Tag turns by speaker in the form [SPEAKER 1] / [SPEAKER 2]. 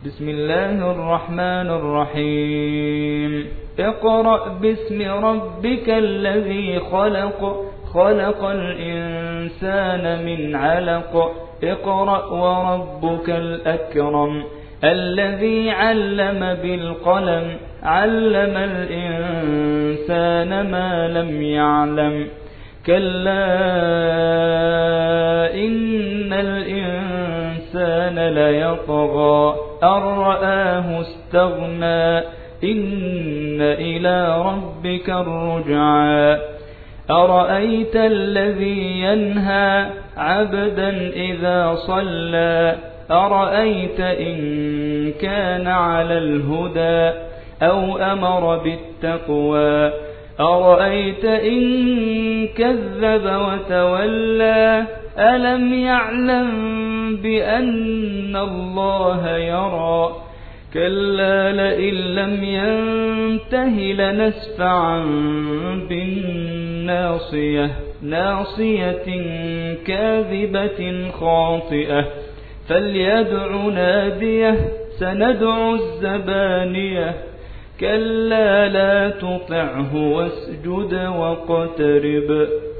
[SPEAKER 1] بسم الله الرحمن الرحيم اقرأ باسم ربك الذي خلق خلق الإنسان من علق اقرأ وربك الأكرم الذي علم بالقلم علم الإنسان ما لم يعلم كلا إن الإنسان ليطغى أن رآه استغنى إن إلى ربك الرجعى أرأيت الذي ينهى عبدا إذا صلى أرأيت إن كان على الهدى أو أمر بالتقوى أرأيت إن كذب وتولى ألم يعلم بأن الله يرى كلا لئن لم ينته لنسفعا بالناصية ناصية كاذبة خاطئة فليدع ناديه سندع الزبانية كلا لا تطعه واسجد واقترب